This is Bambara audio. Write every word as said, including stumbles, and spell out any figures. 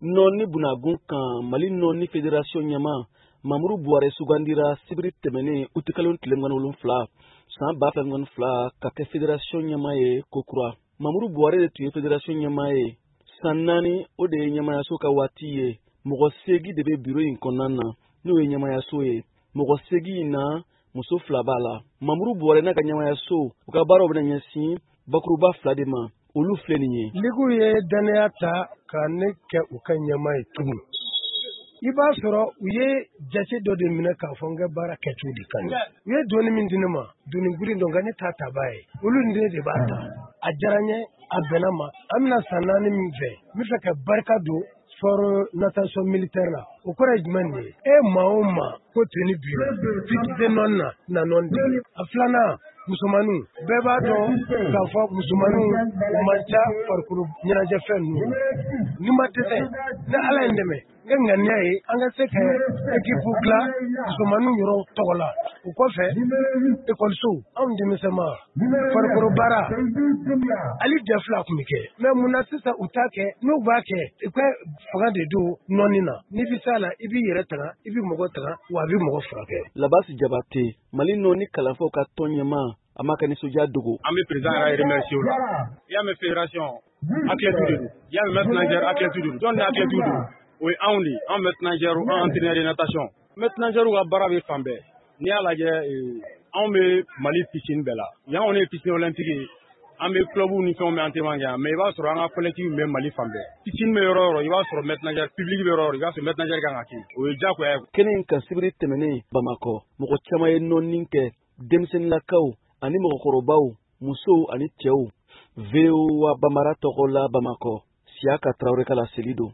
nɔɔni bunagun kan Mali nɔɔni fédération ɲɛma Mamuru Buware sugandira sibiri tɛmɛnen août kalo tile mugan ni wolonwula san ba fila mugan ni fila ka kɛ fédération ɲɛma ye kokura. Mamuru Buware de tun ye fédération ɲɛma ye san naani o de ye ɲɛmayaso ka waati ye. Mɔgɔ segi de bɛ bureau in kɔnɔna na n'o ye ɲɛmayaso ye. Mɔgɔ segi in na muso fila b'a la. Mamuru Buware n'a ka ɲɛmayaso u ka baaraw bɛna ɲɛsin bakuruba fila de ma. Olu filɛ nin ye. Ligu ye danaya ta ka ne kɛ u ka ɲɛma ye tugun. I b'a sɔrɔ u ye jate dɔ de minɛ k'a fɔ n ka baara kɛcogo de ka ɲi. U ye dɔɔni min di ne ma, doni girin dɔ nka ne t'a ta b'a ye. Olu ne de b'a ta. A diyara n ye, a bɛnna ma. An bɛna san naani min fɛ, n bɛ fɛ ka barika don sport natation militaire la. O kɔrɔ ye jumɛn de ye? E maa o maa ko teni bi fitite nɔni na na nɔni de. A filanan musomaninw bɛɛ b'a dɔn k'a fɔ musomaninw u man ca farikolo ɲɛnajɛ fɛn ninnu. Ni ma dɛsɛ ni Ala ye n dɛmɛ n ka ŋaniya ye an ka se ka équipe dilan musomaninw yɔrɔ tɔgɔ la. O kɔfɛ école anw denmisɛnma farikolo baara hali jɛ fila tun bɛ kɛ. Mais mun na sisan u t'a kɛ n'u b'a kɛ u ka fanga de don nɔni na. N'i bɛ s'a la i b'i yɛrɛ taga i bɛ mɔgɔ taga wa a bɛ mɔgɔ furakɛ. Labasi Jabate Mali nɔɔni kalanfaw ka tɔn ɲɛma a ma kɛ nisɔndiya dogo. An bɛ président yɛrɛ remercier o la. I y'a mɛn fédération athlète de don. I y'a mɛn maître nageur athlète de don. Jɔn ni athlète de don. O ye anw de ye. Anw maître nageur anw entraîneur de natation. Maître nageur ka baara bɛ fan bɛɛ. N'i y'a lajɛ anw bɛ Mali piscine bɛɛ la. Yan kɔni ye piscine olympique ye. An bɛ club ni fɛnw bɛ entraînement kɛ yan. Mais i b'a sɔrɔ an ka collectif bɛ Mali fan bɛɛ. Piscine bɛ yɔrɔ o yɔrɔ i b'a sɔrɔ maître nageur public bɛ yɔrɔ o yɔrɔ i b'a sɔrɔ maître nageur kan ka kɛ. O ye diyagoya ye. Kɛnɛ in kan sibiri tɛmɛnen Bamakɔ mɔgɔ caman ye nɔɔni kɛ denmisɛnninnakaw ani mɔgɔkɔrɔbaw musow ani cɛw. V O A Bambara tɔgɔ la Bamakɔ Siaka Traoré ka laseli don.